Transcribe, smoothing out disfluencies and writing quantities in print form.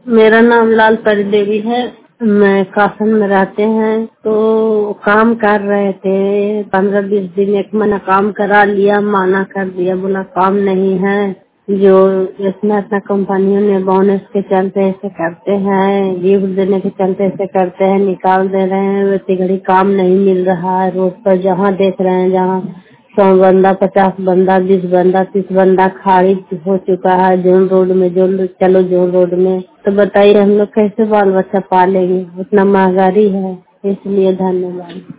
मेरा नाम लाल परी देवी है। मैं कासन में रहते हैं। तो काम कर रहे थे 15-20 दिन। एक महीना काम करा लिया, माना कर दिया, बोला काम नहीं है। जो इतना कंपनियों ने बोनस के चलते ऐसे करते हैं, गिफ्ट देने के चलते ऐसे करते हैं, निकाल दे रहे हैं। वैसे घड़ी काम नहीं मिल रहा है। रोड पर जहाँ देख रहे हैं, जहाँ 100 बंदा, 50 बंदा, 20 बंदा, 30 बंदा खारिज हो चुका है जोन रोड में। चलो जोन रोड में तो बताइए हम लोग कैसे बाल बच्चा पालेंगे? उतना महंगाई है। इसलिए धन्यवाद।